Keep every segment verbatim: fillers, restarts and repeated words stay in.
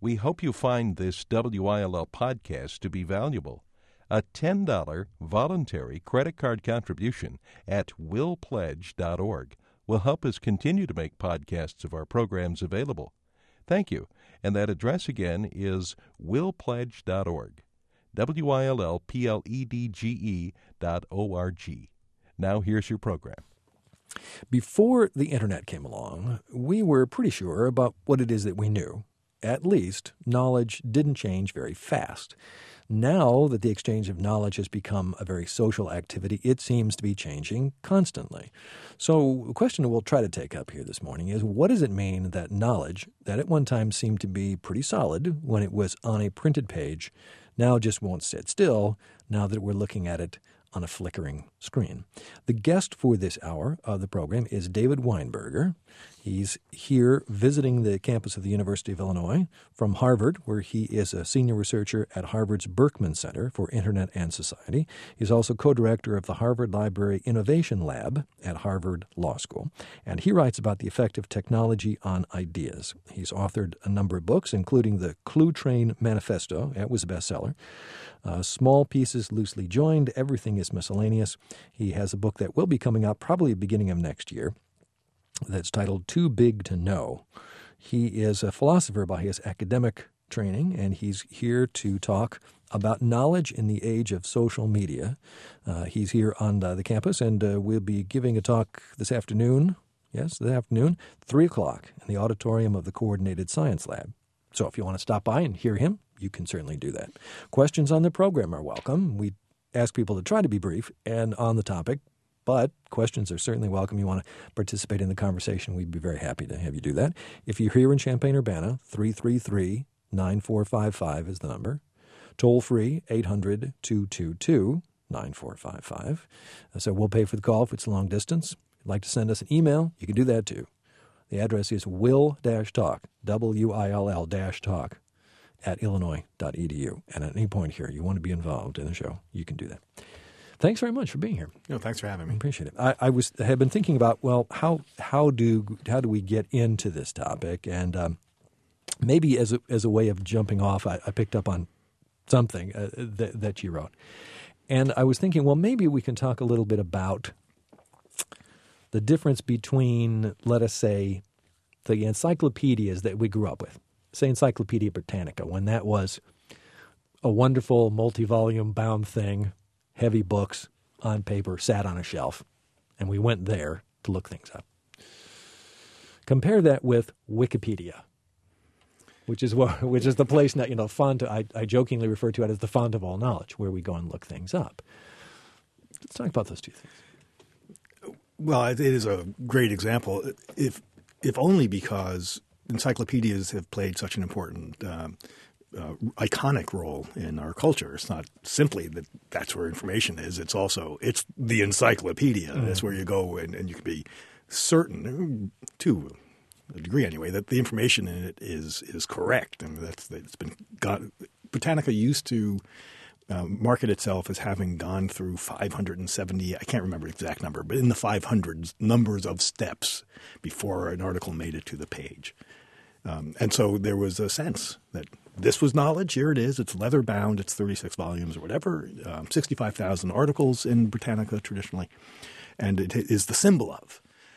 We hope you find this W I L L podcast to be valuable. A ten dollars voluntary credit card contribution at will pledge dot org will help us continue to make podcasts of our programs available. Thank you. And that address again is will pledge dot org. W I L L P L E D G E dot O R G. Now here's your program. Before the Internet came along, we were pretty sure about what it is that we knew. At least, knowledge didn't change very fast. Now that the exchange of knowledge has become a very social activity, it seems to be changing constantly. So the question we'll try to take up here this morning is, what does it mean that knowledge, that at one time seemed to be pretty solid when it was on a printed page, now just won't sit still now that we're looking at it on a flickering screen? The guest for this hour of the program is David Weinberger. He's here visiting the campus of the University of Illinois from Harvard, where he is a senior researcher at Harvard's Berkman Center for Internet and Society. He's also co-director of the Harvard Library Innovation Lab at Harvard Law School, and he writes about the effect of technology on ideas. He's authored a number of books, including the Clue Train Manifesto. It was a bestseller. Uh, Small Pieces Loosely Joined, Everything is Miscellaneous. He has a book that will be coming out probably at the beginning of next year that's titled Too Big to Know. He is a philosopher by his academic training, and he's here to talk about knowledge in the age of social media. Uh, he's here on uh, the campus, and uh, we'll be giving a talk this afternoon, yes, this afternoon, three o'clock in the auditorium of the Coordinated Science Lab. So if you want to stop by and hear him, you can certainly do that. Questions on the program are welcome. We ask people to try to be brief and on the topic, but questions are certainly welcome. You want to participate in the conversation, we'd be very happy to have you do that. If you're here in Champaign-Urbana, three three three, nine four five five is the number. Toll free, eight hundred, two two two, nine four five five. So we'll pay for the call if it's long distance. If you'd like to send us an email, you can do that too. The address is will-talk, W I L L talk, at illinois dot e d u. And at any point here you want to be involved in the show, you can do that. Thanks very much for being here. No, thanks for having me. I appreciate it. I, I was I had been thinking about, well, how how do how do we get into this topic? And um, maybe as a, as a way of jumping off, I, I picked up on something uh, that, that you wrote. And I was thinking, well, maybe we can talk a little bit about the difference between, let us say, the encyclopedias that we grew up with. Say Encyclopedia Britannica, when that was a wonderful multi-volume bound thing, heavy books on paper, sat on a shelf, and we went there to look things up. Compare that with Wikipedia, which is what, which is the place now, you know, font. I, I jokingly refer to it as the font of all knowledge, where we go and look things up. Let's talk about those two things. Well, it is a great example, if if only because encyclopedias have played such an important um, uh, iconic role in our culture. It's not simply that that's where information is. It's also it's the encyclopedia. Mm-hmm. That's where you go and, and you can be certain, to a degree anyway, that the information in it is is correct. And that's it's been got. Britannica used to um, market itself as having gone through five hundred seventy. I can't remember the exact number, but in the five hundreds numbers of steps before an article made it to the page. Um, and so there was a sense that this was knowledge. Here it is. It's leather bound. It's thirty-six volumes or whatever, um, sixty-five thousand articles in Britannica traditionally. And it is the symbol of.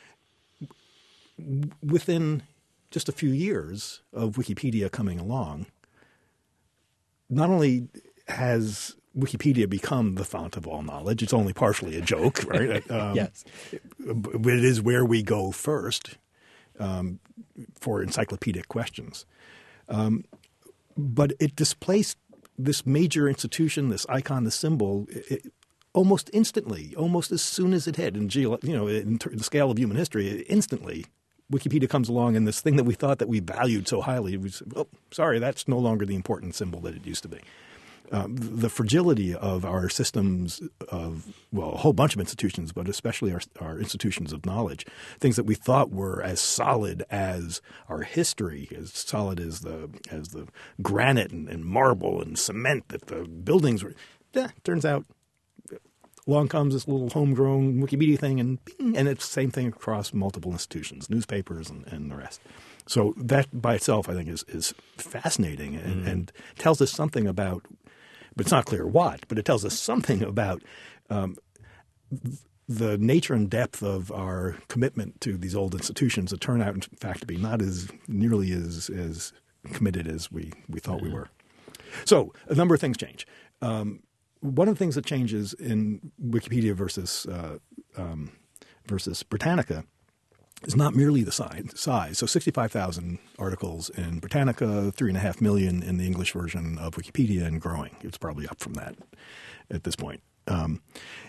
Within just a few years of Wikipedia coming along, not only has Wikipedia become the font of all knowledge, it's only partially a joke, right? um, yes. But it is where we go first. Um, for encyclopedic questions. Um, but it displaced this major institution, this icon, this symbol, it, almost instantly, almost as soon as it hit. And, you know, in the scale of human history, instantly, Wikipedia comes along and this thing that we thought that we valued so highly, we said, well, sorry, that's no longer the important symbol that it used to be. Um, the fragility of our systems of, well, a whole bunch of institutions, but especially our, our institutions of knowledge, things that we thought were as solid as our history, as solid as the as the granite and, and marble and cement that the buildings were. Yeah, turns out along comes this little homegrown Wikipedia thing, and bing, and it's the same thing across multiple institutions, newspapers and, and the rest. So that by itself, I think, is, is fascinating and, Mm. and tells us something about – but it's not clear what, but it tells us something about um, the nature and depth of our commitment to these old institutions that turn out, in fact, to be not as nearly as, as committed as we, we thought we were. So a number of things change. Um, one of the things that changes in Wikipedia versus uh, um, versus Britannica is not merely the size. size. So sixty-five thousand articles in Britannica, three and a half million in the English version of Wikipedia, and growing. It's probably up from that at this point. Um,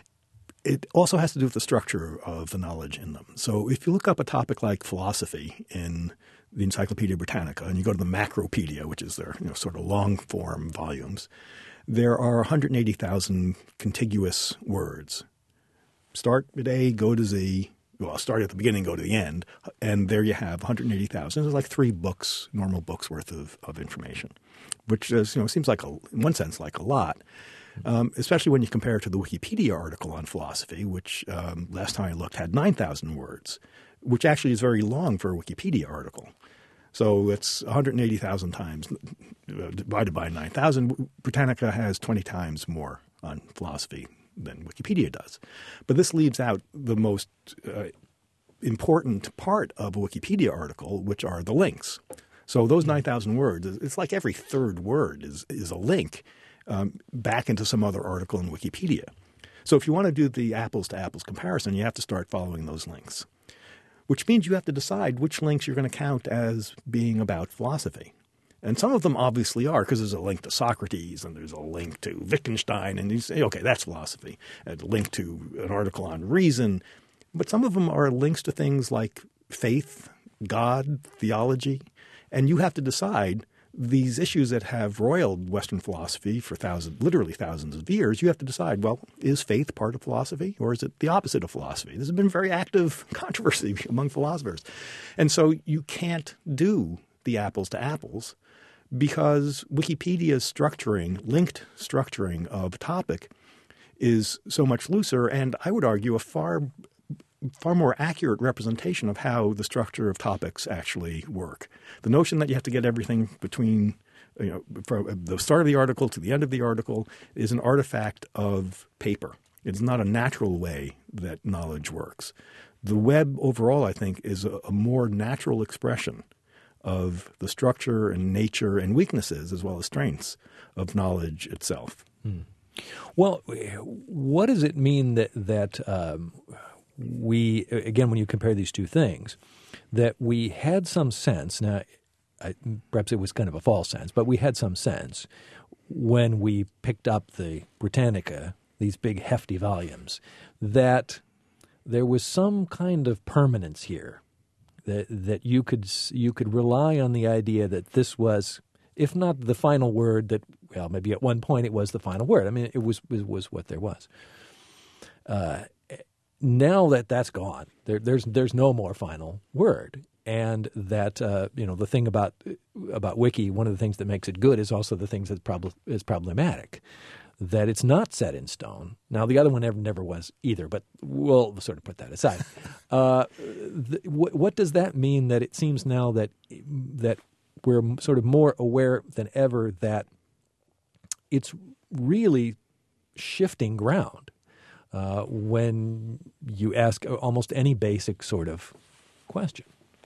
it also has to do with the structure of the knowledge in them. So if you look up a topic like philosophy in the Encyclopedia Britannica, and you go to the Macropedia, which is their you know, sort of long-form volumes, there are one hundred eighty thousand contiguous words. Start at A, go to Z. Well, start at the beginning, go to the end, and there you have one hundred eighty thousand. It's like three books, normal books worth of, of information, which is, you know, seems like, a, in one sense, like a lot, um, especially when you compare it to the Wikipedia article on philosophy, which um, last time I looked had nine thousand words, which actually is very long for a Wikipedia article. So it's one hundred eighty thousand times uh, divided by nine thousand. Britannica has twenty times more on philosophy than Wikipedia does. But this leaves out the most uh, important part of a Wikipedia article, which are the links. So those nine thousand words, it's like every third word is, is a link um, back into some other article in Wikipedia. So if you want to do the apples-to-apples comparison, you have to start following those links, which means you have to decide which links you're going to count as being about philosophy. And some of them obviously are, because there's a link to Socrates and there's a link to Wittgenstein, and you say, okay, that's philosophy. And a link to an article on reason. But some of them are links to things like faith, God, theology. And you have to decide these issues that have roiled Western philosophy for thousands, literally thousands of years. You have to decide, well, is faith part of philosophy, or is it the opposite of philosophy? This has been very active controversy among philosophers. And so you can't do the apples to apples, because Wikipedia's structuring, linked structuring of a topic is so much looser, and I would argue a far far more accurate representation of how the structure of topics actually work. The notion that you have to get everything between you know, from the start of the article to the end of the article is an artifact of paper. It's not a natural way that knowledge works. The web overall, I think, is a, a more natural expression of the structure and nature and weaknesses as well as strengths of knowledge itself. Hmm. Well, what does it mean that that um, we, again, when you compare these two things, that we had some sense, now I, perhaps it was kind of a false sense, but we had some sense when we picked up the Britannica, these big hefty volumes, that there was some kind of permanence here. That that you could you could rely on the idea that this was, if not the final word, that well maybe at one point it was the final word. I mean it was it was what there was. Uh, now that that's gone, there, there's there's no more final word, and that uh, you know the thing about about Wiki, one of the things that makes it good is also the things that prob- is problematic. That it's not set in stone. Now, the other one never, never was either, but we'll sort of put that aside. Uh, th- what, what does that mean that it seems now that that we're sort of more aware than ever that it's really shifting ground uh, when you ask almost any basic sort of question?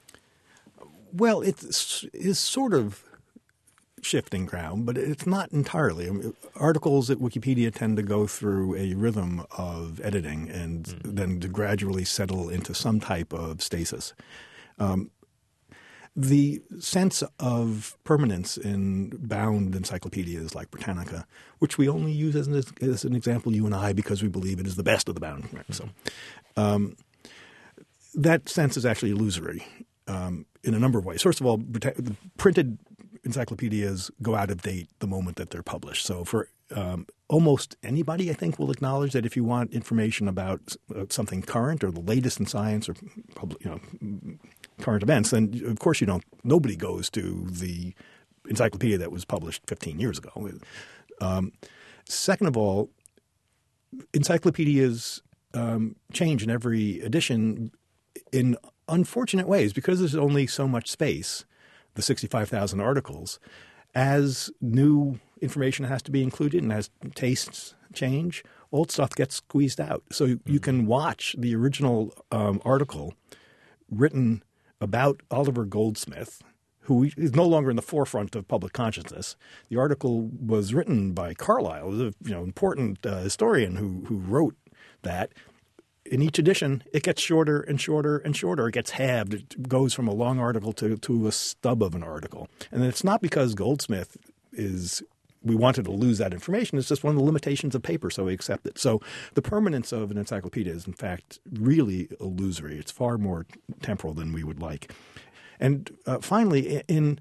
Well, it's, it's sort of shifting ground, but it's not entirely. I mean, articles at Wikipedia tend to go through a rhythm of editing and mm. then to gradually settle into some type of stasis. Um, the sense of permanence in bound encyclopedias like Britannica, which we only use as an, as an example, you and I, because we believe it is the best of the bound. Right? Mm. So um, that sense is actually illusory um, in a number of ways. First of all, the printed encyclopedias go out of date the moment that they're published. So for um, almost anybody, I think, will acknowledge that if you want information about uh, something current or the latest in science or public, you know, current events, then of course you don't. Nobody goes to the encyclopedia that was published fifteen years ago. Um, second of all, encyclopedias um, change in every edition in unfortunate ways, because there's only so much space, the sixty-five thousand articles, as new information has to be included and as tastes change, old stuff gets squeezed out. So you, you can watch the original um, article written about Oliver Goldsmith, who is no longer in the forefront of public consciousness. The article was written by Carlyle, a you know, important uh, historian who who wrote that. In each edition, it gets shorter and shorter and shorter. It gets halved. It goes from a long article to, to a stub of an article. And it's not because Goldsmith is – we wanted to lose that information. It's just one of the limitations of paper, so we accept it. So the permanence of an encyclopedia is, in fact, really illusory. It's far more temporal than we would like. And uh, finally, in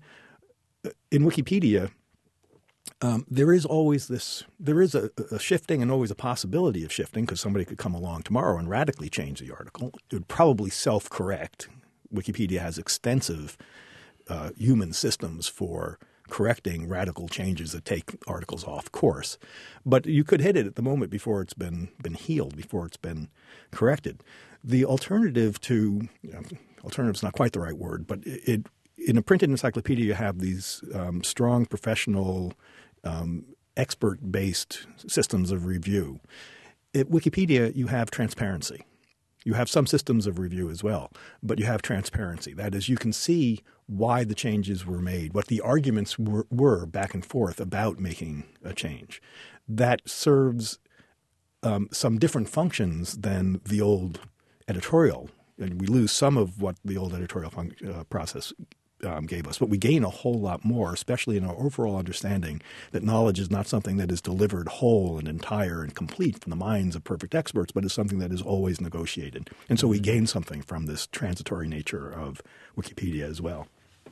in Wikipedia – Um, there is always this – there is a, a shifting and always a possibility of shifting, because somebody could come along tomorrow and radically change the article. It would probably self-correct. Wikipedia has extensive uh, human systems for correcting radical changes that take articles off course. But you could hit it at the moment before it's been been healed, before it's been corrected. The alternative to you know, – alternative is not quite the right word, but it, it in a printed encyclopedia you have these um, strong professional um, expert-based systems of review. At Wikipedia you have transparency. You have some systems of review as well, but you have transparency. That is, you can see why the changes were made, what the arguments were, were back and forth about making a change. That serves um, some different functions than the old editorial. And we lose some of what the old editorial fun- uh, process Um, gave us. But we gain a whole lot more, especially in our overall understanding that knowledge is not something that is delivered whole and entire and complete from the minds of perfect experts, but is something that is always negotiated. And so we gain something from this transitory nature of Wikipedia as well.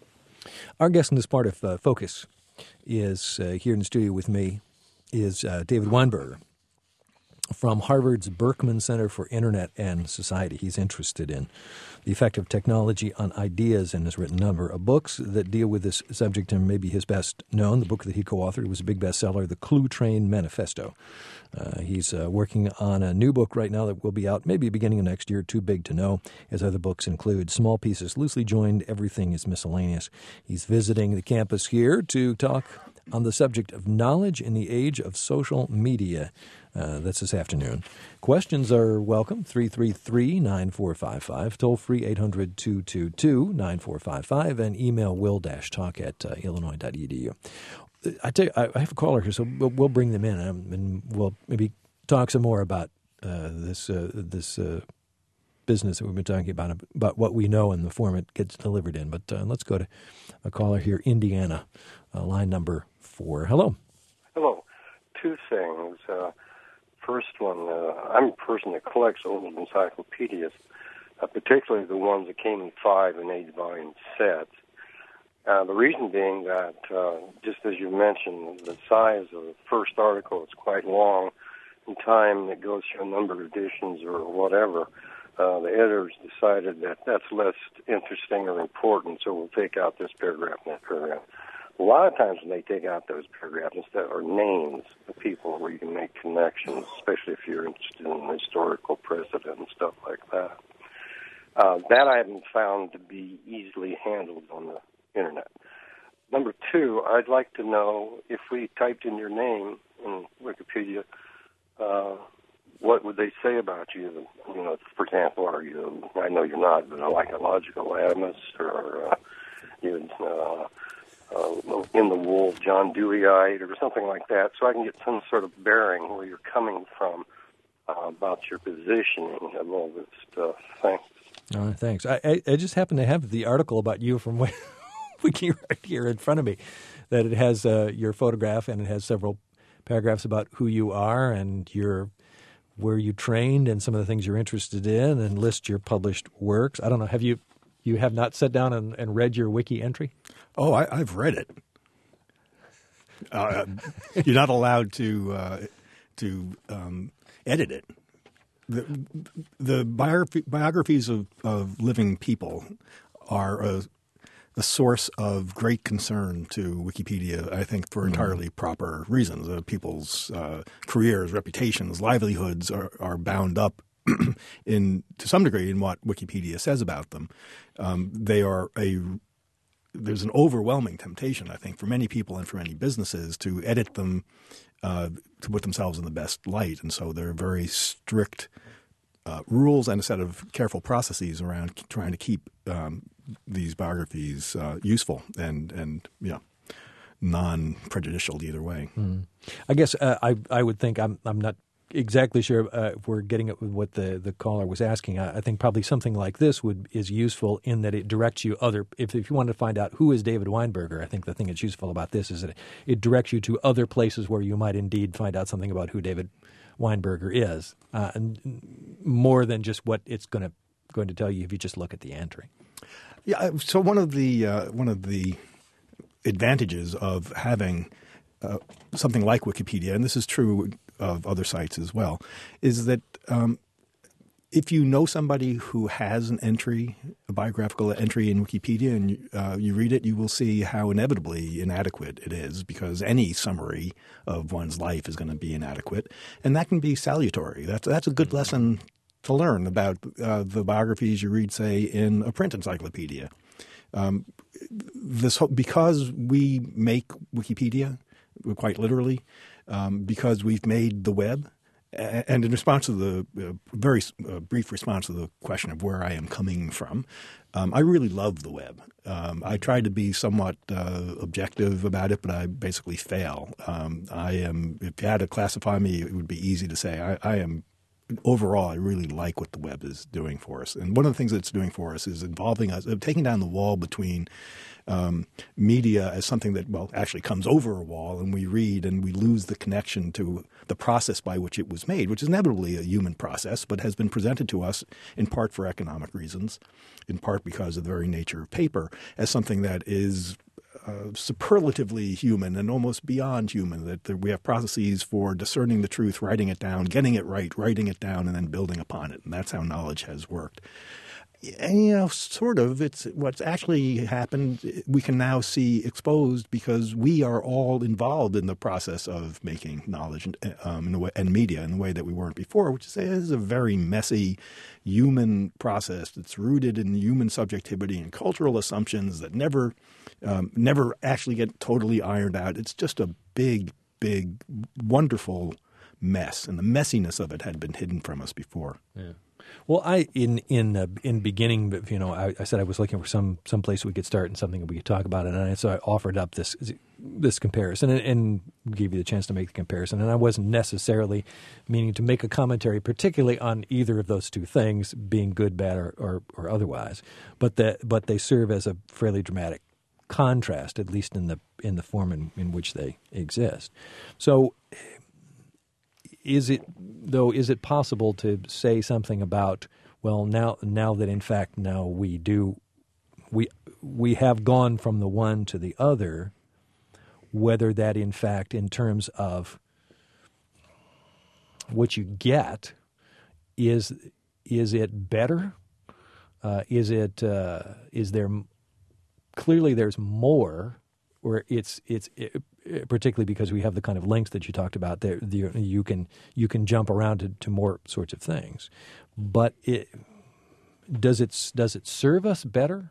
Our guest in this part of uh, Focus is uh, here in the studio with me is uh, David Weinberger from Harvard's Berkman Center for Internet and Society. He's interested in the effect of technology on ideas and has written a number of books that deal with this subject, and maybe his best known, the book that he co-authored, was a big bestseller, The Clue Train Manifesto. Uh, he's uh, working on a new book right now that will be out maybe beginning of next year, Too Big to Know. His other books include Small Pieces, Loosely Joined, Everything is Miscellaneous. He's visiting the campus here to talk on the subject of knowledge in the age of social media. Uh, that's this afternoon. Questions are welcome, three three three, nine four five five, toll-free eight hundred, two two two, nine four five five, and email will-talk at uh, illinois dot e d u. I tell you, I have a caller here, so we'll, we'll bring them in, um, and we'll maybe talk some more about uh, this uh, this uh, business that we've been talking about, about what we know and the form it gets delivered in. But uh, let's go to a caller here, Indiana, uh, line number four. Hello. Hello. Two things. Uh, first one, uh, I'm a person that collects old encyclopedias, uh, particularly the ones that came in five and eight volume sets. Uh, the reason being that, uh, just as you mentioned, the size of the first article is quite long. In time that goes through a number of editions or whatever, uh, the editors decided that that's less interesting or important, so we'll take out this paragraph and that paragraph. A lot of times when they take out those paragraphs, instead are names of people where you can make connections, especially if you're interested in historical precedent and stuff like that. Uh, that I haven't found to be easily handled on the Internet. Number two, I'd like to know if we typed in your name in Wikipedia, uh, what would they say about you? You know, for example, are you, I know you're not, but like a logical atomist, or uh, you uh, uh, in the wool John Deweyite, or something like that, so I can get some sort of bearing where you're coming from uh, about your positioning of all this stuff. Thanks. Uh, thanks. I, I, I just happen to have the article about you from Wiki right here in front of me, that it has uh, your photograph and it has several paragraphs about who you are and your where you trained and some of the things you're interested in, and list your published works. I don't know. Have you you have not sat down and, and read your wiki entry? Oh, I, I've read it. Uh, you're not allowed to uh, to um, edit it. The, the biography, biographies of, of living people are a, a source of great concern to Wikipedia, I think, for entirely mm-hmm. proper reasons. Uh, people's uh, careers, reputations, livelihoods are, are bound up in to some degree in what Wikipedia says about them. Um, they are a there's an overwhelming temptation, I think, for many people and for many businesses to edit them uh, to put themselves in the best light, and so there are very strict uh, rules and a set of careful processes around trying to keep um, these biographies uh, useful and and you know non-prejudicial either way. Mm. I guess uh, I I would think I'm I'm not exactly sure uh, if we're getting at what the, the caller was asking. I, I think probably something like this would is useful in that it directs you other if if you want to find out who is David Weinberger. I think the thing that's useful about this is that it, it directs you to other places where you might indeed find out something about who David Weinberger is, uh, and more than just what it's going to going to tell you if you just look at the entry. Yeah. So one of the uh, one of the advantages of having uh, something like Wikipedia, and this is true of other sites as well, is that um, if you know somebody who has an entry, a biographical entry in Wikipedia, and uh, you read it, you will see how inevitably inadequate it is, because any summary of one's life is going to be inadequate, and that can be salutary. That's that's a good lesson to learn about uh, the biographies you read, say, in a print encyclopedia. Um, this whole, because we make Wikipedia, quite literally, um, because we've made the web, and in response to the uh, very uh, brief response to the question of where I am coming from, um, I really love the web. Um, I try to be somewhat uh, objective about it, but I basically fail. Um, I am. If you had to classify me, it would be easy to say I, I am. Overall, I really like what the web is doing for us. And one of the things that it's doing for us is involving us, taking down the wall between um, media as something that, well, actually comes over a wall and we read and we lose the connection to the process by which it was made, which is inevitably a human process, but has been presented to us in part for economic reasons, in part because of the very nature of paper, as something that is Uh, superlatively human and almost beyond human, that, that we have processes for discerning the truth, writing it down, getting it right, writing it down, and then building upon it. And that's how knowledge has worked. And, you know, sort of, it's what's actually happened we can now see exposed because we are all involved in the process of making knowledge and, um, in the way, and media in the way that we weren't before, which is, is a very messy human process that's rooted in human subjectivity and cultural assumptions that never um, never actually get totally ironed out. It's just a big, big, wonderful mess, and the messiness of it had been hidden from us before. Yeah. Well, I in in uh, in beginning, you know, I, I said I was looking for some some place we could start and something we could talk about it, and I, so I offered up this this comparison and, and gave you the chance to make the comparison. And I wasn't necessarily meaning to make a commentary, particularly on either of those two things being good, bad, or or, or otherwise, but that but they serve as a fairly dramatic contrast, at least in the in the form in, in which they exist. So. Is it though? Is it possible to say something about well now? Now that in fact now we do, we we have gone from the one to the other. Whether that in fact, in terms of what you get, is is it better? Uh, is it uh, is there clearly there's more, or it's it's. It, particularly because we have the kind of links that you talked about there, the, you can you can jump around to, to more sorts of things. But it, does it does it serve us better?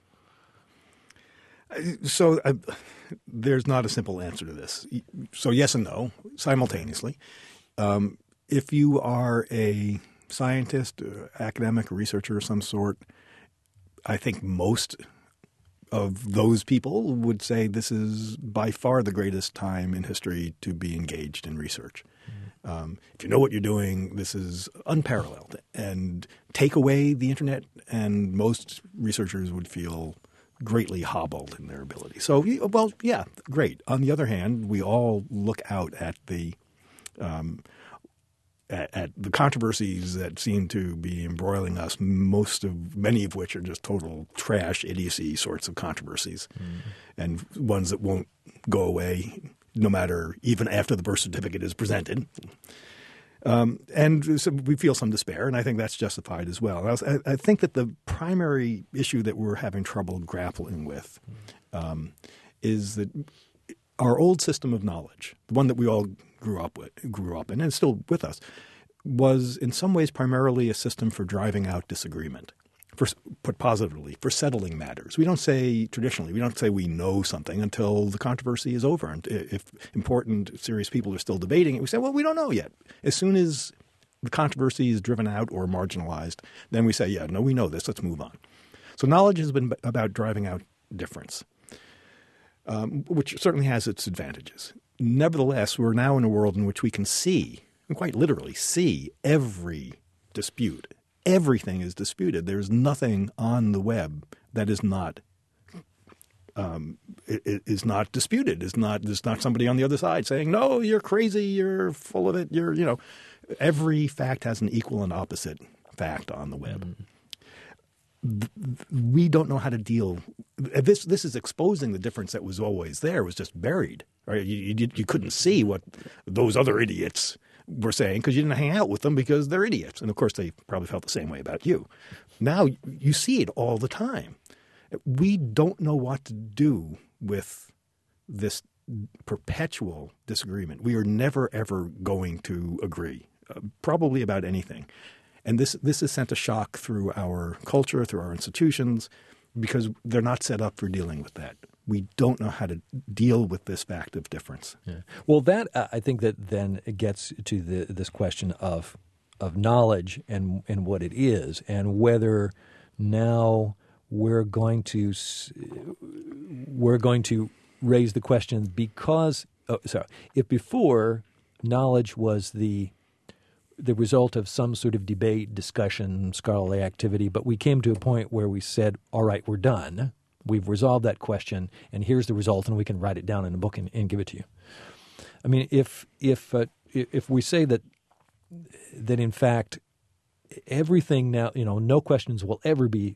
So uh, there's not a simple answer to this. So yes and no simultaneously. Um, if you are a scientist, uh, academic, researcher of some sort, I think most of those people would say this is by far the greatest time in history to be engaged in research. Mm-hmm. Um, if you know what you're doing, this is unparalleled. And take away the internet, and most researchers would feel greatly hobbled in their ability. So, well, yeah, great. On the other hand, we all look out at the um, At, at the controversies that seem to be embroiling us, most of many of which are just total trash, idiocy sorts of controversies, mm. and ones that won't go away no matter even after the birth certificate is presented. Um, and so we feel some despair, and I think that's justified as well. I, I think that the primary issue that we're having trouble grappling with um, is that our old system of knowledge, the one that we all grew up with, grew up in, and is still with us, was in some ways primarily a system for driving out disagreement, for, put positively, for settling matters. We don't say traditionally, we don't say we know something until the controversy is over. And if important, serious people are still debating it, we say, well, we don't know yet. As soon as the controversy is driven out or marginalized, then we say, yeah, no, we know this. Let's move on. So knowledge has been about driving out difference, um, which certainly has its advantages. Nevertheless, we're now in a world in which we can see, and quite literally see, every dispute. Everything is disputed. There's nothing on the web that is not um, is not disputed. Is not there's not somebody on the other side saying, no, you're crazy, you're full of it, you're you know. Every fact has an equal and opposite fact on the web. Mm-hmm. We don't know how to deal. This this is exposing the difference that was always there. It was just buried. Right? You, you, you couldn't see what those other idiots were saying because you didn't hang out with them because they're idiots. And, of course, they probably felt the same way about you. Now you see it all the time. We don't know what to do with this perpetual disagreement. We are never, ever going to agree. Uh, probably about anything. And this this has sent a shock through our culture, through our institutions, because they're not set up for dealing with that. We don't know how to deal with this fact of difference. Yeah. Well, that uh, I think that then it gets to the, this question of of knowledge and and what it is, and whether now we're going to we're going to raise the question because oh, sorry, if before knowledge was the the result of some sort of debate, discussion, scholarly activity, but we came to a point where we said, all right, we're done. We've resolved that question, and here's the result, and we can write it down in a book and, and give it to you. I mean, if if uh, if we say that that in fact everything now, you know, no questions will ever be,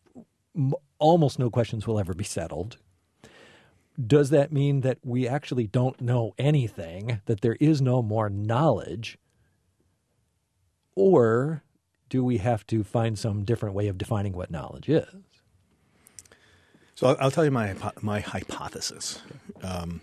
almost no questions will ever be settled, does that mean that we actually don't know anything, that there is no more knowledge? Or do we have to find some different way of defining what knowledge is? So I'll, I'll tell you my my hypothesis. Um,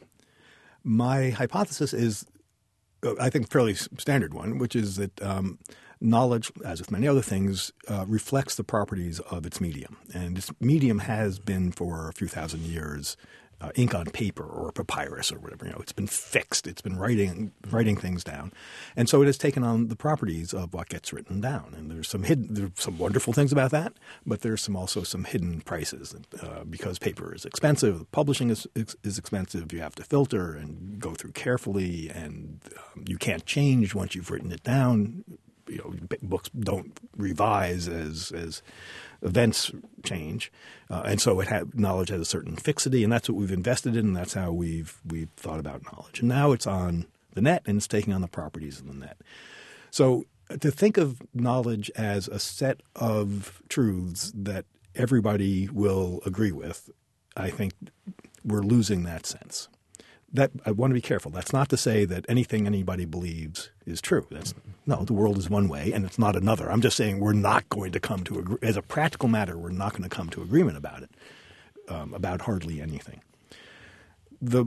my hypothesis is, I think, a fairly standard one, which is that um, knowledge, as with many other things, uh, reflects the properties of its medium. And this medium has been for a few thousand years uh, ink on paper or papyrus or whatever. You know, it's been fixed. It's been writing writing things down, and so it has taken on the properties of what gets written down. And there's some hidden, there's some wonderful things about that, but there's some also some hidden prices uh, because paper is expensive, publishing is is expensive. You have to filter and go through carefully, and um, you can't change once you've written it down. You know, books don't revise as as events change, uh, and so it had, knowledge has a certain fixity, and that's what we've invested in, and that's how we've we've thought about knowledge. And now it's on the net, and it's taking on the properties of the net. So to think of knowledge as a set of truths that everybody will agree with, I think we're losing that sense. That I want to be careful. That's not to say that anything anybody believes is true. That's no, the world is one way and it's not another. I'm just saying we're not going to come to agree. As a practical matter, we're not going to come to agreement about it, um, about hardly anything. The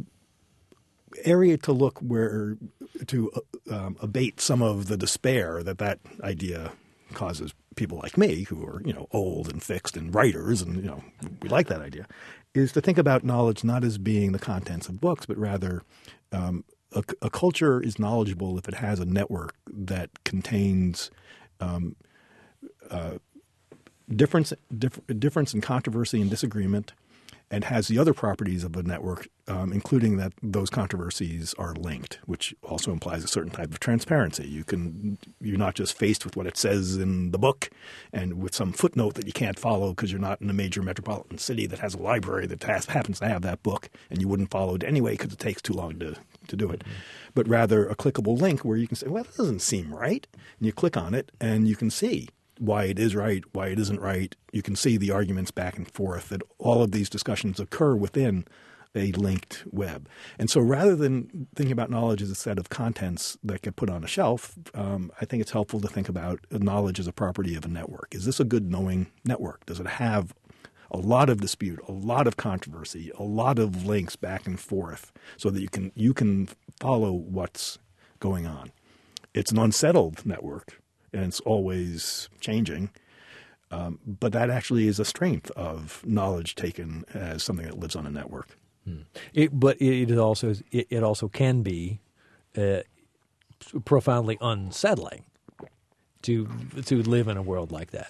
area to look where to uh, um, abate some of the despair that that idea causes people like me, who are you know old and fixed and writers, and you know we like that idea, is to think about knowledge not as being the contents of books, but rather um, a, a culture is knowledgeable if it has a network that contains um, uh, difference, diff- difference in controversy and disagreement, and has the other properties of a network, um, including that those controversies are linked, which also implies a certain type of transparency. You can, you're not just faced with what it says in the book and with some footnote that you can't follow because you're not in a major metropolitan city that has a library that has, happens to have that book, and you wouldn't follow it anyway because it takes too long to, to do it. Mm-hmm. But rather a clickable link where you can say, well, that doesn't seem right. And you click on it and you can see why it is right, why it isn't right. You can see the arguments back and forth, that all of these discussions occur within a linked web. And so rather than thinking about knowledge as a set of contents that get put on a shelf, um, I think it's helpful to think about knowledge as a property of a network. Is this a good knowing network? Does it have a lot of dispute, a lot of controversy, a lot of links back and forth so that you can you can follow what's going on? it's an unsettled network, and it's always changing. Um, but that actually is a strength of knowledge taken as something that lives on a network. Hmm. It, but it is also it, it also can be uh, profoundly unsettling to to live in a world like that.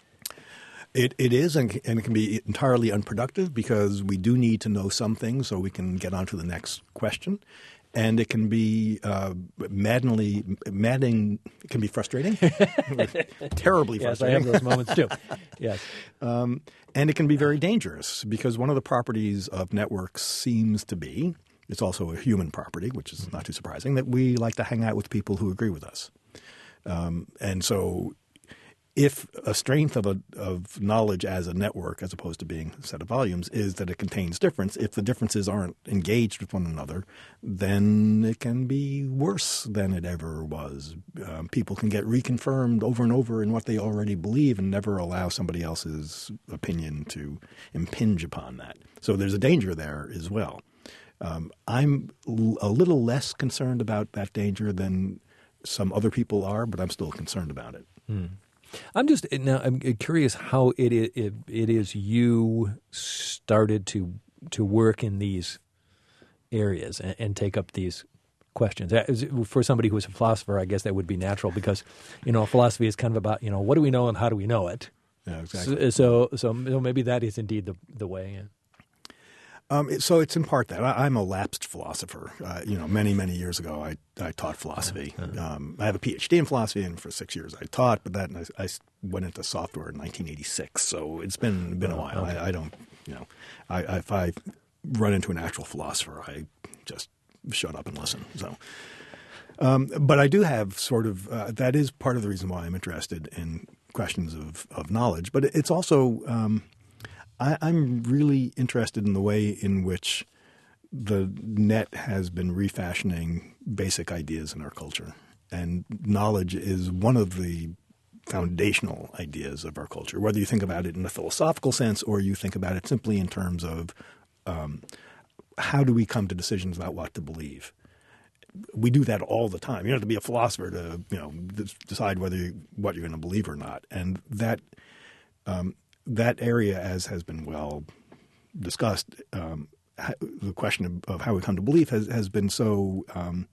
It it is, and, and it can be entirely unproductive because we do need to know some things so we can get on to the next question. And it can be uh, maddeningly, maddening. It can be frustrating, terribly frustrating. Yes, I have those moments too. Yes, um, and it can be very dangerous because one of the properties of networks seems to be, it's also a human property, which is not too surprising, that we like to hang out with people who agree with us. Um, and so, if a strength of a of knowledge as a network, as opposed to being a set of volumes, is that it contains difference, if the differences aren't engaged with one another, then it can be worse than it ever was. Um, people can get reconfirmed over and over in what they already believe and never allow somebody else's opinion to impinge upon that. So there's a danger there as well. Um, I'm l- a little less concerned about that danger than some other people are, but I'm still concerned about it. Hmm. I'm just now. I'm curious how it is, it, it is you started to to work in these areas and, and take up these questions. For somebody who is a philosopher, I guess that would be natural because, you know, philosophy is kind of about, you know, what do we know and how do we know it. Yeah, exactly. So so, so maybe that is indeed the the way. Yeah. Um, it, so it's in part that I, I'm a lapsed philosopher. Uh, you know, many, many years ago, I, I taught philosophy. Uh-huh. Um, I have a P H D in philosophy, and for six years I taught. But that I, I went into software in nineteen eighty-six, so it's been been a while. Okay. I, I don't, you know, I, I, if I run into an actual philosopher, I just shut up and listen. So, um, but I do have sort of uh, that is part of the reason why I'm interested in questions of of knowledge. But it's also um, I, I'm really interested in the way in which the net has been refashioning basic ideas in our culture. And knowledge is one of the foundational ideas of our culture, whether you think about it in a philosophical sense or you think about it simply in terms of um, how do we come to decisions about what to believe. We do that all the time. You don't have to be a philosopher to, you know, decide whether you, what you're going to believe or not. And that um, that area, as has been well discussed, um, the question of, of how we come to belief has, has been so um,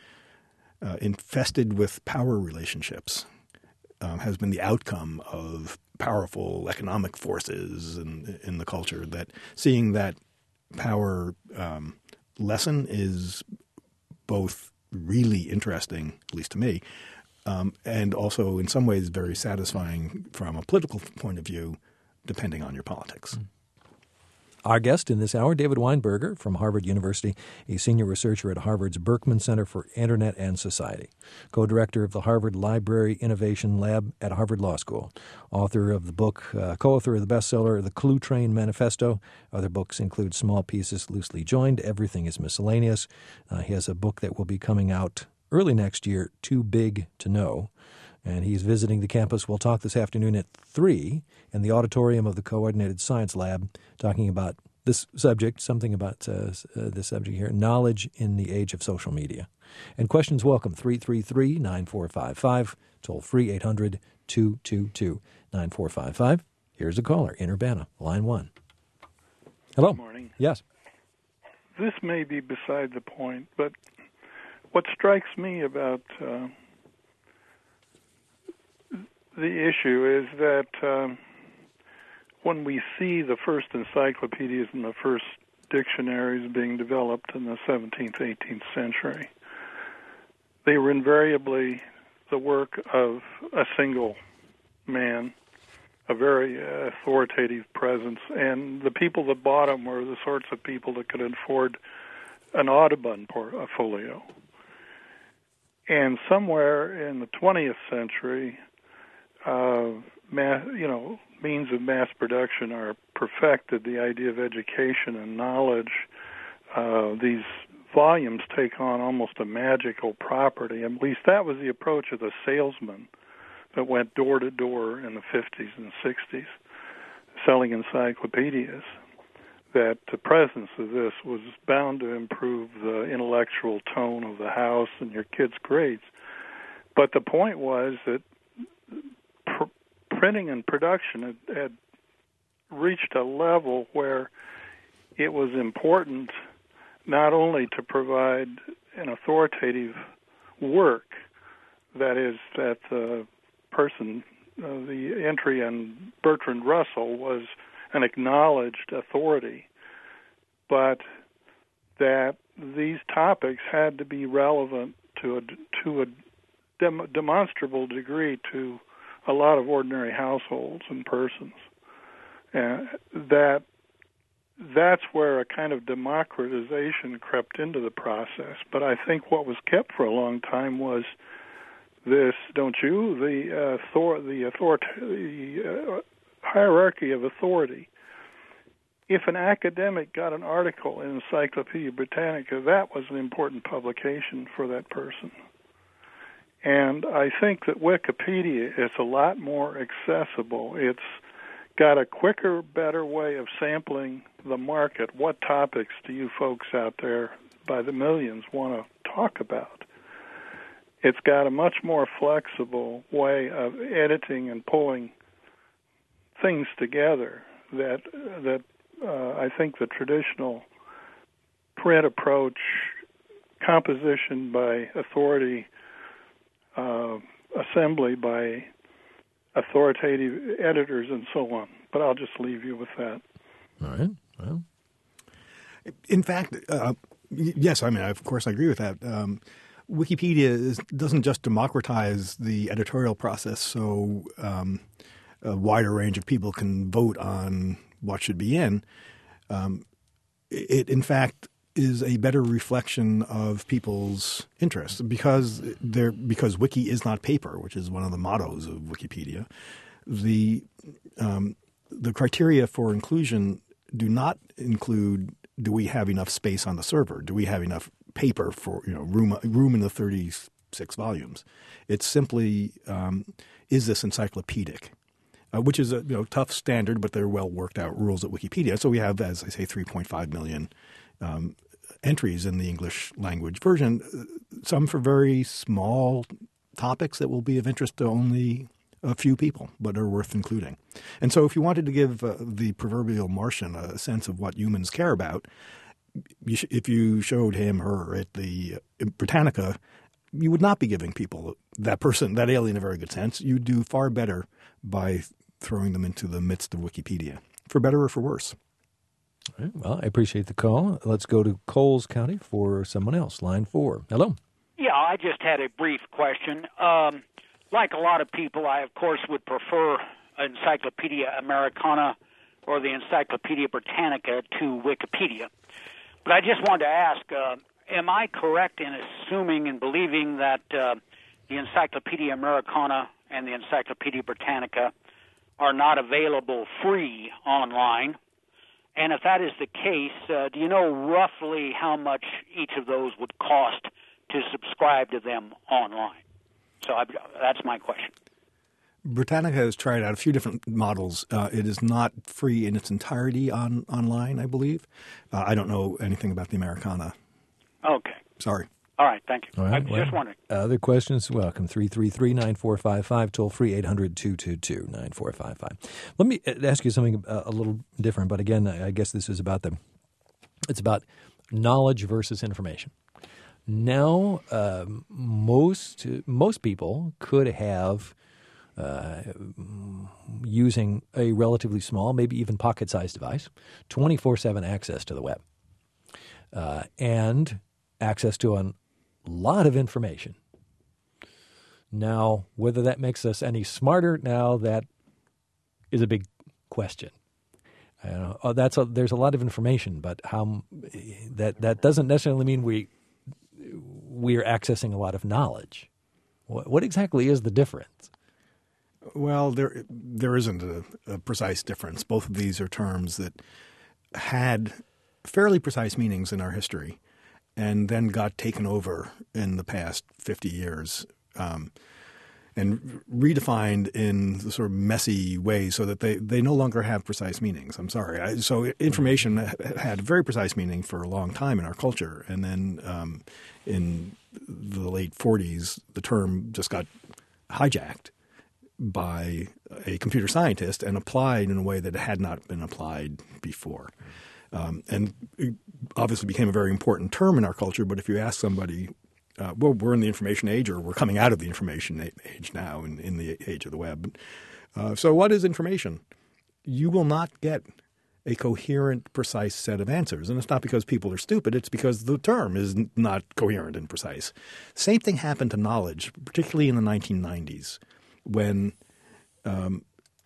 uh, infested with power relationships, um, has been the outcome of powerful economic forces in, in the culture, that seeing that power um, lessen is both really interesting, at least to me, um, and also in some ways very satisfying from a political point of view, depending on your politics. Our guest in this hour, David Weinberger from Harvard University, a senior researcher at Harvard's Berkman Center for Internet and Society, co-director of the Harvard Library Innovation Lab at Harvard Law School, author of the book, uh, co-author of the bestseller, The Clue Train Manifesto. Other books include Small Pieces Loosely Joined, Everything is Miscellaneous. Uh, he has a book that will be coming out early next year, Too Big to Know. And he's visiting the campus. We'll talk this afternoon at three in the auditorium of the Coordinated Science Lab, talking about this subject, something about uh, uh, this subject here, knowledge in the age of social media. And questions welcome, three three three, nine four five five, toll free eight hundred, two two two, nine four five five. Here's a caller in Urbana, line one. Hello. Good morning. Yes. This may be beside the point, but what strikes me about uh, the issue is that um, when we see the first encyclopedias and the first dictionaries being developed in the seventeenth, eighteenth century, they were invariably the work of a single man, a very uh, authoritative presence, and the people that bought them were the sorts of people that could afford an Audubon portfolio. And somewhere in the twentieth century, Uh, mass, you know, means of mass production are perfected. The idea of education and knowledge, uh, these volumes take on almost a magical property. At least that was the approach of the salesman that went door to door in the fifties and sixties, selling encyclopedias. That the presence of this was bound to improve the intellectual tone of the house and your kids' grades. but the point was that pr- printing and production had, had reached a level where it was important not only to provide an authoritative work, that is, that the person, uh, the entry in Bertrand Russell was an acknowledged authority, but that these topics had to be relevant to a, to a dem- demonstrable degree to a lot of ordinary households and persons. And that that's where a kind of democratization crept into the process. But I think what was kept for a long time was this, don't you, the uh, author- the, author- the uh, hierarchy of authority. If an academic got an article in Encyclopedia Britannica, that was an important publication for that person. And I think that Wikipedia is a lot more accessible. It's got a quicker, better way of sampling the market. What topics do you folks out there by the millions want to talk about? It's got a much more flexible way of editing and pulling things together that that uh, I think the traditional print approach, composition by authority, uh, assembly by authoritative editors, and so on. But I'll just leave you with that. All right. Well, in fact, uh, yes, I mean, of course, I agree with that. Um, Wikipedia is, doesn't just democratize the editorial process so um, a wider range of people can vote on what should be in. Um, it, in fact, is a better reflection of people's interests because they're, because Wiki is not paper, which is one of the mottos of Wikipedia. The um, the criteria for inclusion do not include, do we have enough space on the server? Do we have enough paper for, you know, room room in the thirty-six volumes? It's simply, um, is this encyclopedic? Uh, which is a you know tough standard, but they're well worked out rules at Wikipedia. So we have, as I say, three point five million um, entries in the English language version, some for very small topics that will be of interest to only a few people, but are worth including. And so if you wanted to give uh, the proverbial Martian a sense of what humans care about, you sh- if you showed him, her at the uh, Britannica, you would not be giving people, that person, that alien, a very good sense. You'd do far better by throwing them into the midst of Wikipedia, for better or for worse. all right. Well, I appreciate the call. Let's go to Coles County for someone else. Line four. Hello. Yeah, I just had a brief question. Um, like a lot of people, I, of course, would prefer Encyclopedia Americana or the Encyclopedia Britannica to Wikipedia. But I just wanted to ask, uh, am I correct in assuming and believing that uh, the Encyclopedia Americana and the Encyclopedia Britannica are not available free online? And if that is the case, uh, do you know roughly how much each of those would cost to subscribe to them online? So I, that's my question. Britannica has tried out a few different models. Uh, it is not free in its entirety on online, I believe. Uh, I don't know anything about the Americana. Okay. Sorry. All right. Thank you. All right, I was well, just wondering. Other questions? Welcome. three three three, nine four five five, toll free eight hundred, two two two, nine four five five. Let me ask you something uh, a little different, but again, I guess this is about the it's about knowledge versus information. Now, uh, most most people could have, uh, using a relatively small, maybe even pocket-sized device, twenty-four seven access to the web uh, and access to a lot of information. Now, whether that makes us any smarter now, that is a big question. I don't know. Oh, that's a, there's a lot of information, but how that that doesn't necessarily mean we. we are accessing a lot of knowledge. What, what exactly is the difference? Well, there there isn't a, a precise difference. Both of these are terms that had fairly precise meanings in our history and then got taken over in the past fifty years. Um, and redefined in the sort of messy ways so that they, they no longer have precise meanings. I'm sorry. I, so information had a very precise meaning for a long time in our culture. And then um, in the late forties, the term just got hijacked by a computer scientist and applied in a way that it had not been applied before. Um, and it obviously became a very important term in our culture. But if you ask somebody, uh, well, we're in the information age, or we're coming out of the information age now in, in the age of the web. Uh, so what is information? You will not get a coherent, precise set of answers. And it's not because people are stupid. It's because the term is not coherent and precise. Same thing happened to knowledge, particularly in the nineteen nineties, when um,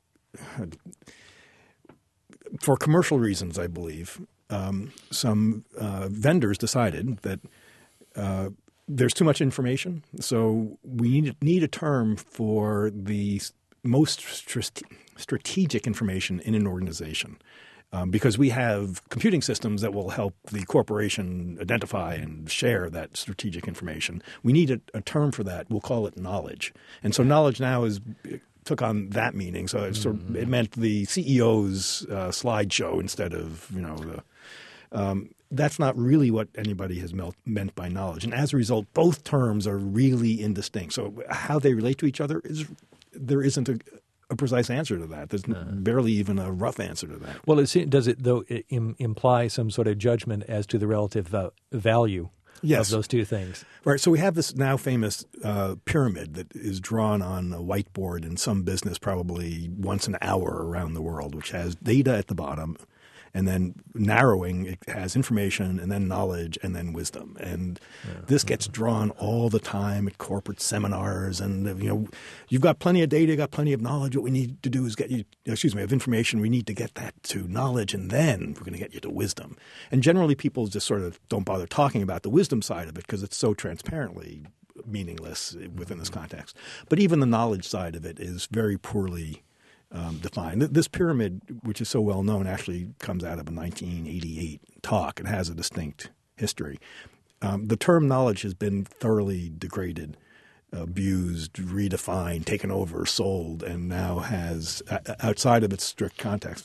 for commercial reasons, I believe, um, some uh, vendors decided that uh, there's too much information, so we need, need a term for the most strate- strategic information in an organization. Um, because we have computing systems that will help the corporation identify and share that strategic information. We need a, a term for that. We'll call it knowledge. And so knowledge now is took on that meaning. So it, sort of, it meant the C E O's uh, slideshow instead of, you know, the um, that's not really what anybody has melt, meant by knowledge. And as a result, both terms are really indistinct. So how they relate to each other is there isn't a a precise answer to that. There's uh, barely even a rough answer to that. Well, it, does it, though, im- imply some sort of judgment as to the relative uh, value yes. of those two things? Right. So we have this now famous uh, pyramid that is drawn on a whiteboard in some business probably once an hour around the world, which has data at the bottom. And then narrowing, it has information and then knowledge and then wisdom. And yeah. this gets drawn all the time at corporate seminars. And, you know, you've got plenty of data, you've got plenty of knowledge. What we need to do is get you, excuse me, of information. We need to get that to knowledge, and then we're going to get you to wisdom. And generally people just sort of don't bother talking about the wisdom side of it because it's so transparently meaningless within this context. But even the knowledge side of it is very poorly Um, defined. This pyramid, which is so well known, actually comes out of a nineteen eighty-eight talk. It has a distinct history. Um, the term knowledge has been thoroughly degraded, abused, redefined, taken over, sold, and now has, outside of its strict context,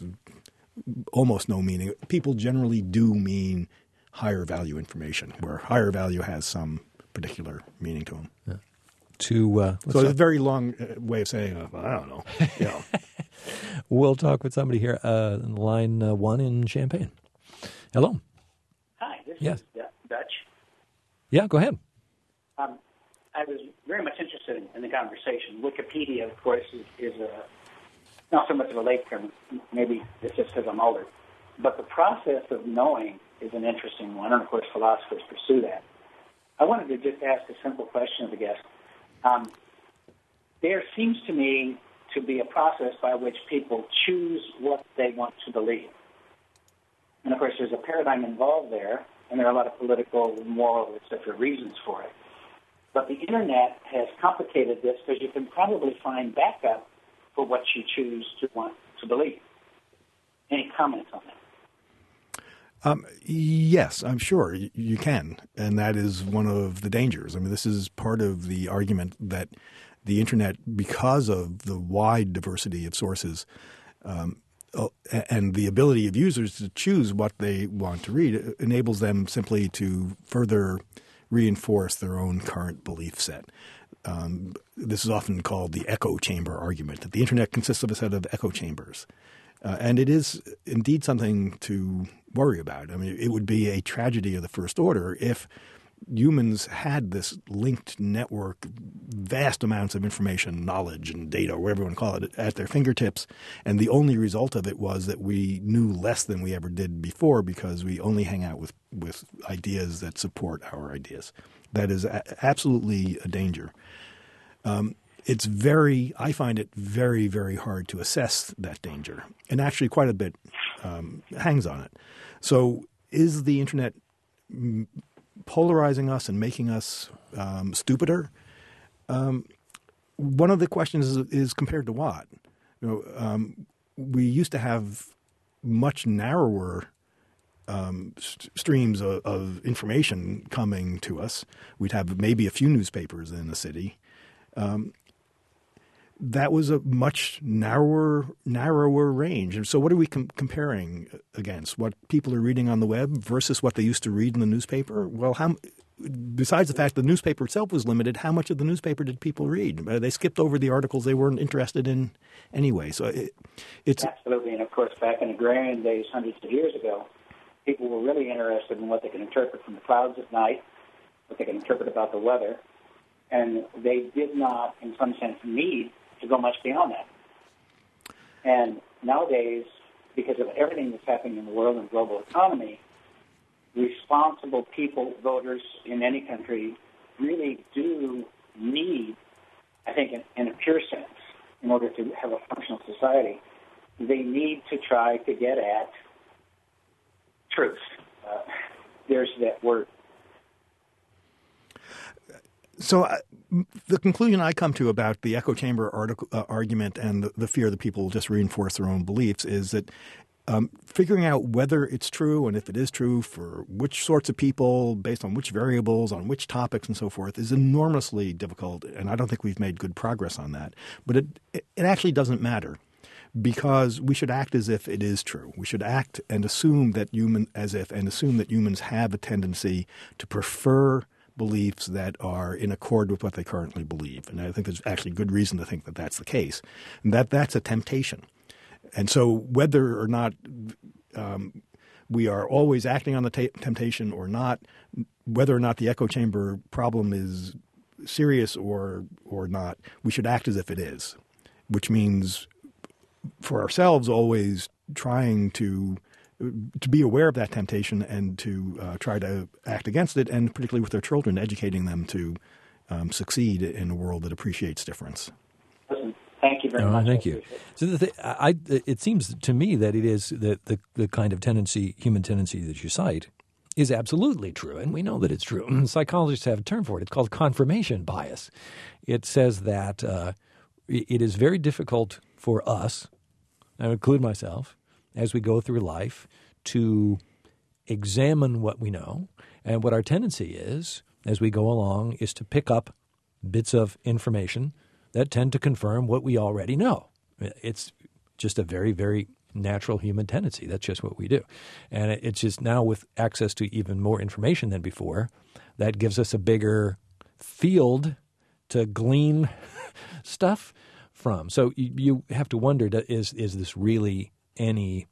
almost no meaning. People generally do mean higher value information, where higher value has some particular meaning to them. Yeah. To uh, so it's a very long way of saying, uh, I don't know. You know. We'll talk with somebody here uh, in line uh, one in Champaign. Hello. Hi, this yes. is Dutch. Yeah, go ahead. Um, I was very much interested in, in the conversation. Wikipedia, of course, is, is a, not so much of a late term. Maybe it's just because I'm older. But the process of knowing is an interesting one, and of course philosophers pursue that. I wanted to just ask a simple question of the guest. Um, there seems to me to be a process by which people choose what they want to believe. And, of course, there's a paradigm involved there, and there are a lot of political, moral, et cetera reasons for it. But the Internet has complicated this because you can probably find backup for what you choose to want to believe. Any comments on that? Um, yes, I'm sure you can. And that is one of the dangers. I mean, this is part of the argument that the Internet, because of the wide diversity of sources um, and the ability of users to choose what they want to read, it enables them simply to further reinforce their own current belief set. Um, this is often called the echo chamber argument, that the Internet consists of a set of echo chambers. Uh, and it is indeed something to worry about. I mean, it would be a tragedy of the first order if humans had this linked network, vast amounts of information, knowledge, and data, or whatever you want to call it, at their fingertips. And the only result of it was that we knew less than we ever did before because we only hang out with, with ideas that support our ideas. That is a- absolutely a danger. Um, It's very – I find it very, very hard to assess that danger, and actually quite a bit um, hangs on it. So is the Internet polarizing us and making us um, stupider? Um, one of the questions is, is compared to what? You know, um, we used to have much narrower um, st- streams of, of information coming to us. We'd have maybe a few newspapers in the city. Um that was a much narrower narrower range. And so what are we com- comparing against? What people are reading on the web versus what they used to read in the newspaper? Well, how besides the fact the newspaper itself was limited, how much of the newspaper did people read? They skipped over the articles they weren't interested in anyway. So it, it's absolutely. And of course, back in agrarian days, hundreds of years ago, people were really interested in what they could interpret from the clouds at night, what they could interpret about the weather, and they did not, in some sense, need to go much beyond that. And nowadays, because of everything that's happening in the world and global economy, responsible people, voters in any country, really do need, I think, in, in a pure sense, in order to have a functional society, they need to try to get at truth. Uh, there's that word. So uh, the conclusion I come to about the echo chamber article, uh, argument and the, the fear that people will just reinforce their own beliefs is that um, figuring out whether it's true and if it is true for which sorts of people, based on which variables, on which topics and so forth, is enormously difficult. And I don't think we've made good progress on that. But it, it, it actually doesn't matter, because we should act as if it is true. We should act and assume that human as if and assume that humans have a tendency to prefer beliefs that are in accord with what they currently believe. And I think there's actually good reason to think that that's the case, and that that's a temptation. And so whether or not um, we are always acting on the t- temptation or not, whether or not the echo chamber problem is serious or or not, we should act as if it is, which means for ourselves always trying to to be aware of that temptation and to uh, try to act against it, and particularly with their children, educating them to um, succeed in a world that appreciates difference. Listen, thank you very oh, much. Thank you. So the th- I, it seems to me that it is that the, the kind of tendency, human tendency that you cite is absolutely true, and we know that it's true. Psychologists have a term for it. It's called confirmation bias. It says that uh, it is very difficult for us, I include myself, as we go through life, to examine what we know. And what our tendency is, as we go along, is to pick up bits of information that tend to confirm what we already know. It's just a very, very natural human tendency. That's just what we do. And it's just now with access to even more information than before, that gives us a bigger field to glean stuff from. So you, you have to wonder, is is this really any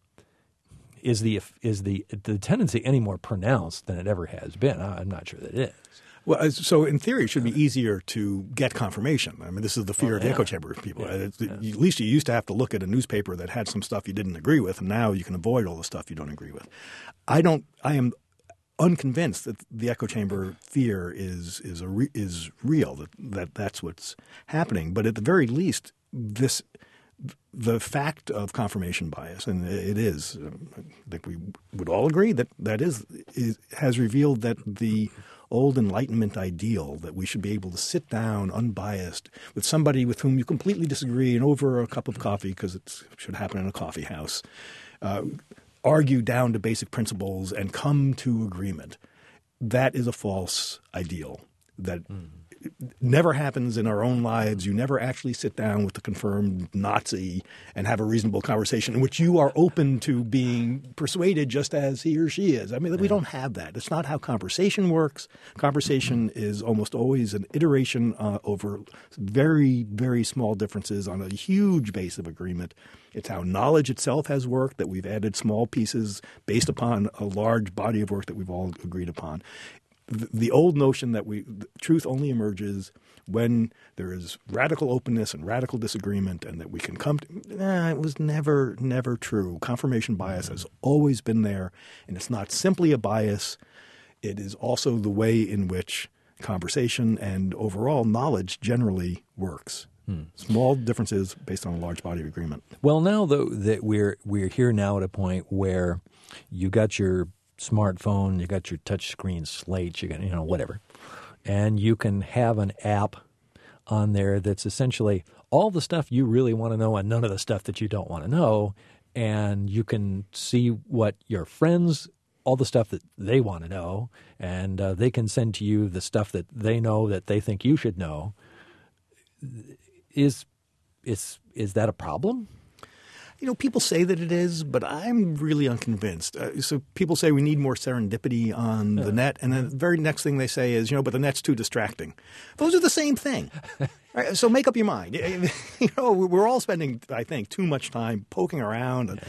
is the is the the tendency any more pronounced than it ever has been? I'm not sure that it is. Well, so in theory, it should be easier to get confirmation. I mean, this is the fear well, of the yeah. echo chamber people. Yeah. Yeah. At least you used to have to look at a newspaper that had some stuff you didn't agree with, and now you can avoid all the stuff you don't agree with. I don't. I am unconvinced that the echo chamber fear is is a re, is real. That that that's what's happening. But at the very least, this. The fact of confirmation bias, and it is, I think we would all agree that that is, is has revealed that the old Enlightenment ideal that we should be able to sit down unbiased with somebody with whom you completely disagree and over a cup of coffee, because it should happen in a coffee house, uh, argue down to basic principles and come to agreement. That is a false ideal that mm. never happens in our own lives. You never actually sit down with the confirmed Nazi and have a reasonable conversation in which you are open to being persuaded just as he or she is. I mean, yeah. we don't have that. It's not how conversation works. Conversation is almost always an iteration uh, over very, very small differences on a huge base of agreement. It's how knowledge itself has worked, that we've added small pieces based upon a large body of work that we've all agreed upon. The old notion that we truth only emerges when there is radical openness and radical disagreement, and that we can come to eh, it was never never true. Confirmation bias has always been there, and it's not simply a bias. It is also the way in which conversation and overall knowledge generally works. Hmm. Small differences based on a large body of agreement. Well, now though that we're we're here now at a point where you got your smartphone, you got your touch screen slate, you got, you know, whatever. And you can have an app on there that's essentially all the stuff you really want to know and none of the stuff that you don't want to know. And you can see what your friends, all the stuff that they want to know, and uh, they can send to you the stuff that they know that they think you should know. Is is is that a problem? You know, people say that it is, but I'm really unconvinced. Uh, so people say we need more serendipity on the net, and then the very next thing they say is, you know, but the net's too distracting. Those are the same thing. Right? So make up your mind. You know, we're all spending, I think, too much time poking around. And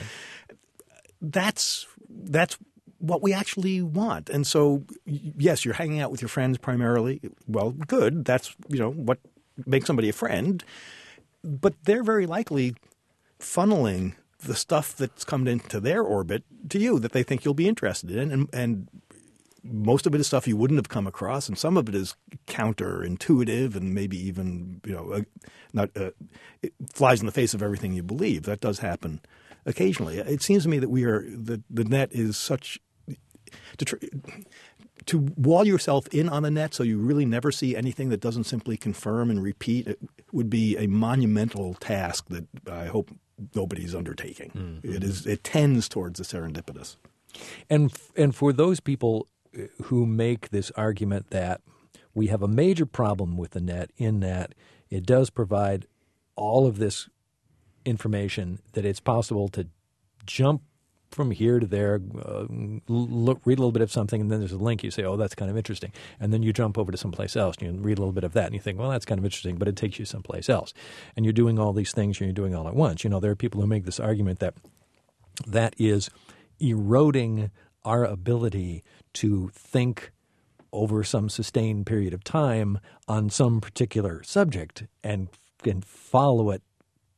that's that's what we actually want. And so, yes, you're hanging out with your friends primarily. Well, good. That's, you know, what makes somebody a friend. But they're very likely funneling the stuff that's come into their orbit to you that they think you'll be interested in. And, and most of it is stuff you wouldn't have come across, and some of it is counterintuitive and maybe even, you know, uh, not uh, it flies in the face of everything you believe. That does happen occasionally. It seems to me that we are the, the net is such to tr- to wall yourself in on the net so you really never see anything that doesn't simply confirm and repeat. It would be a monumental task that I hope nobody's undertaking. Mm-hmm. It is. It tends towards the serendipitous. And and for those people who make this argument that we have a major problem with the net in that it does provide all of this information, that it's possible to jump from here to there, uh, look, read a little bit of something, and then there's a link. You say, oh, that's kind of interesting. And then you jump over to someplace else, and you read a little bit of that, and you think, well, that's kind of interesting, but it takes you someplace else. And you're doing all these things, and you're doing all at once. You know, there are people who make this argument that that is eroding our ability to think over some sustained period of time on some particular subject and and follow it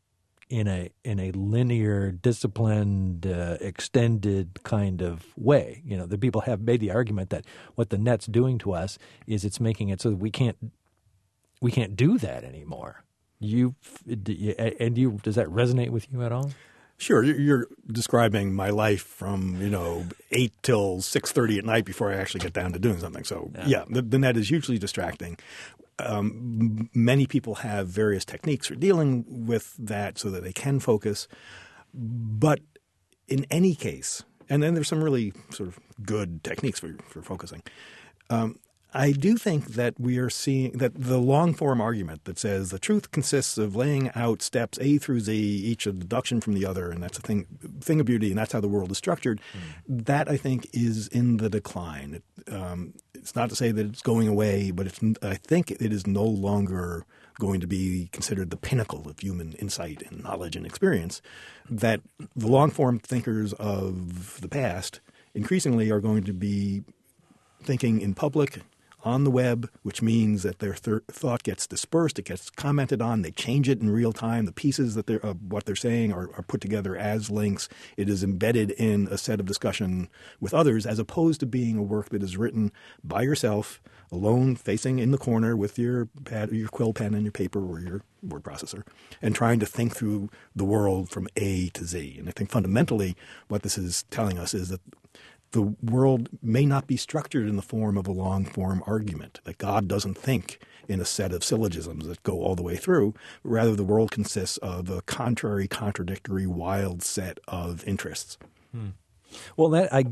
in a in a linear, disciplined, uh, extended kind of way. You know, the people have made the argument that what the net's doing to us is it's making it so that we can't we can't do that anymore. You and you does that resonate with you at all? Sure. You're describing my life from, you know, eight till six thirty at night before I actually get down to doing something. So, yeah, yeah the, the net is hugely distracting. Um, many people have various techniques for dealing with that so that they can focus. But in any case, and then there's some really sort of good techniques for, for focusing. Um, I do think that we are seeing that the long-form argument that says the truth consists of laying out steps A through Z, each a deduction from the other, and that's a thing, thing of beauty, and that's how the world is structured, mm. that I think is in the decline. It, um, it's not to say that it's going away, but it's, I think it is no longer going to be considered the pinnacle of human insight and knowledge and experience, that the long-form thinkers of the past increasingly are going to be thinking in public, on the web, which means that their th- thought gets dispersed, it gets commented on, they change it in real time. The pieces that they're, of what they're saying are, are put together as links. It is embedded in a set of discussion with others, as opposed to being a work that is written by yourself, alone, facing in the corner with your pad, your quill pen and your paper or your word processor, and trying to think through the world from A to Z. And I think fundamentally what this is telling us is that the world may not be structured in the form of a long-form argument, that God doesn't think in a set of syllogisms that go all the way through. Rather, the world consists of a contrary, contradictory, wild set of interests. Hmm. Well, that I,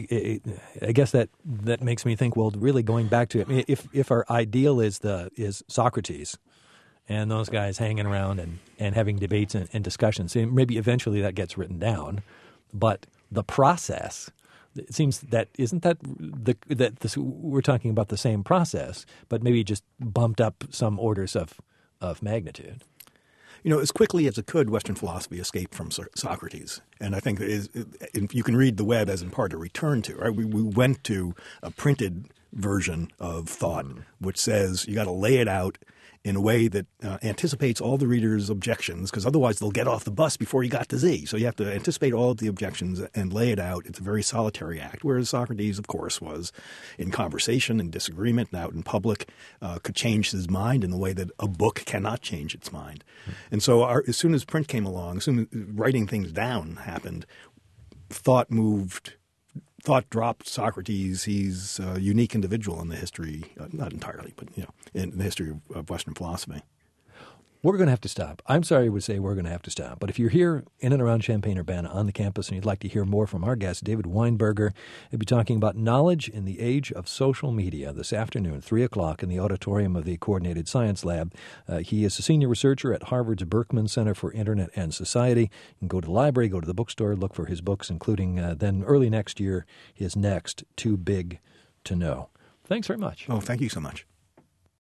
I guess that, that makes me think, well, really going back to it, if if our ideal is the is Socrates and those guys hanging around and, and having debates and, and discussions, maybe eventually that gets written down, but the process – it seems that isn't that the that this, we're talking about the same process, but maybe just bumped up some orders of of magnitude. You know, as quickly as it could, Western philosophy escaped from Socrates, and I think it is, it, you can read the web as in part a return to. Right, we we went to a printed version of thought, mm. which says you got to lay it out in a way that uh, anticipates all the reader's objections, because otherwise they'll get off the bus before you got to Z. So you have to anticipate all of the objections and lay it out. It's a very solitary act, whereas Socrates, of course, was in conversation and disagreement and out in public, uh, could change his mind in the way that a book cannot change its mind. Mm-hmm. And so our, as soon as print came along, as soon as writing things down happened, thought moved – Thought dropped Socrates. He's a unique individual in the history, uh, not entirely, but you know, in the history of, of Western philosophy. We're going to have to stop. I'm sorry to say we're going to have to stop. But if you're here in and around Champaign-Urbana on the campus and you'd like to hear more from our guest, David Weinberger, he'll be talking about knowledge in the age of social media this afternoon, three o'clock in the auditorium of the Coordinated Science Lab. Uh, he is a senior researcher at Harvard's Berkman Center for Internet and Society. You can go to the library, go to the bookstore, look for his books, including uh, then early next year, his next, Too Big to Know. Thanks very much. Oh, thank you so much.